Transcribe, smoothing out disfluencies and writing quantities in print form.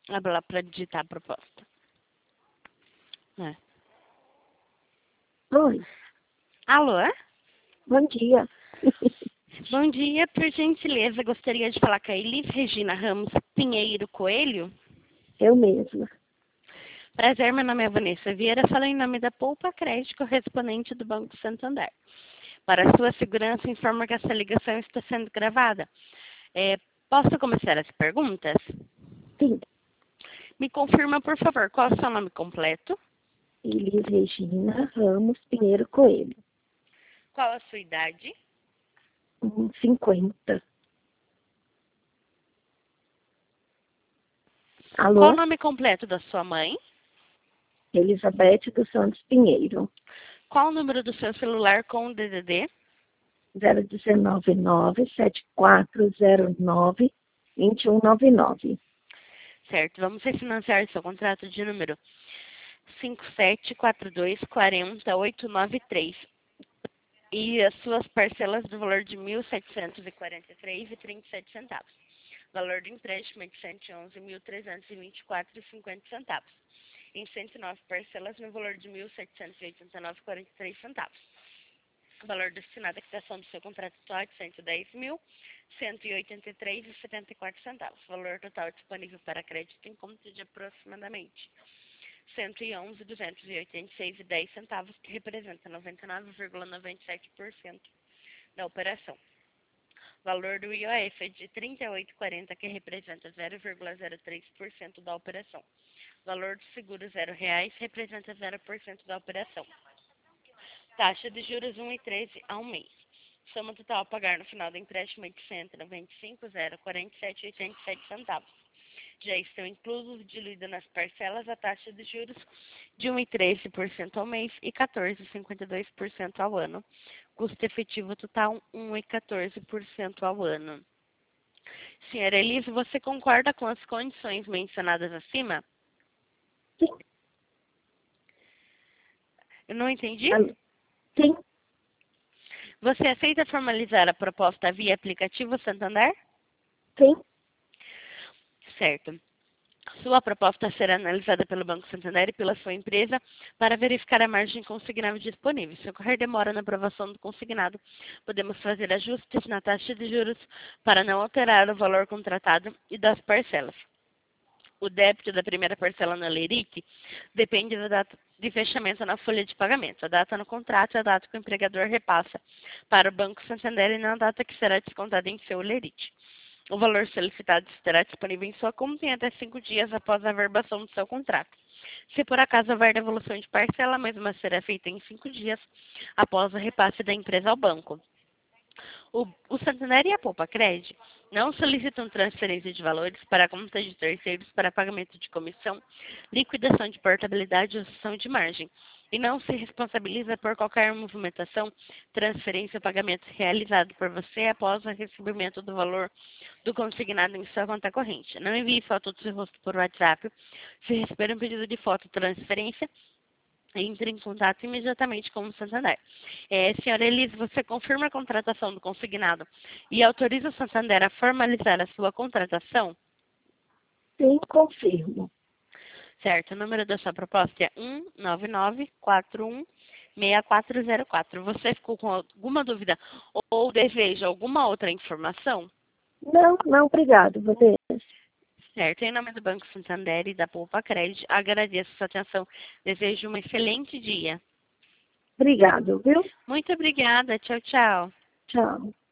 Abre lá para digitar a proposta. É. Oi, Alô? bom dia. Bom dia, por gentileza, gostaria de falar com a Elis Regina Ramos Pinheiro Coelho. Eu mesma. Prazer, meu nome é Vanessa Vieira, falo em nome da Poupa Crédito, correspondente do Banco Santander. Para sua segurança, informo que essa ligação está sendo gravada. Posso começar as perguntas? Sim, Me confirma, por favor, qual é o seu nome completo? Elis Regina Ramos Pinheiro Coelho. Qual a sua idade? 50. Qual o Alô? nome completo da sua mãe? Elizabeth dos Santos Pinheiro. Qual o número do seu celular com o DDD? 019-9409-2199. Certo, vamos refinanciar seu contrato de número 5742400893 e as suas parcelas do valor de R$ 1.743,37. Valor do empréstimo é de R$ 111.324,50. Em 109 parcelas no valor de R$ 1.789,43. O valor destinado à quitação do seu contrato atual é de R$ 110.183,74. Valor total disponível para crédito em conta de aproximadamente R$ 111.286,10, que representa 99,97% da operação. Valor do IOF é de R$ 38,40, que representa 0,03% da operação. Valor do seguro R$0, representa 0% da operação. Taxa de juros 1,13 ao mês. Soma total a pagar no final do empréstimo é de R$ 195.047,87. Já estão inclusos, diluída nas parcelas, a taxa de juros de 1,13% ao mês e 14,52% ao ano. Custo efetivo total 1,14% ao ano. Senhora Elise, você concorda com as condições mencionadas acima? Sim. Eu não entendi. Alô? Sim, Você aceita formalizar a proposta via aplicativo Santander? sim. Certo. Sua proposta será analisada pelo Banco Santander e pela sua empresa para verificar a margem consignável disponível. Se ocorrer demora na aprovação do consignado, podemos fazer ajustes na taxa de juros para não alterar o valor contratado e das parcelas. O débito da primeira parcela na LERIC depende da data de fechamento na folha de pagamento. A data no contrato é a data que o empregador repassa para o Banco Santander e não a data que será descontada em seu LERIC. O valor solicitado estará disponível em sua conta em até 5 dias após a averbação do seu contrato. Se por acaso houver devolução de parcela, a mesma será feita em 5 dias após o repasse da empresa ao banco. O Santander e a Poupa Crédito não solicitam transferência de valores para a conta de terceiros para pagamento de comissão, liquidação de portabilidade ou cessão de margem, e não se responsabiliza por qualquer movimentação, transferência ou pagamento realizado por você após o recebimento do valor do consignado em sua conta corrente. Não envie foto do seu rosto por WhatsApp. Se receber um pedido de foto transferência, entre em contato imediatamente com o Santander. Senhora Elise, você confirma a contratação do consignado e autoriza o Santander a formalizar a sua contratação? Sim, confirmo. Certo, o número da sua proposta é 199416404. Você ficou com alguma dúvida ou deseja alguma outra informação? Não, obrigado, Vanessa. Certo, em nome do Banco Santander e da Poupa Crédito, agradeço a sua atenção. Desejo um excelente dia. Obrigado, viu? Muito obrigada. Tchau, tchau. Tchau.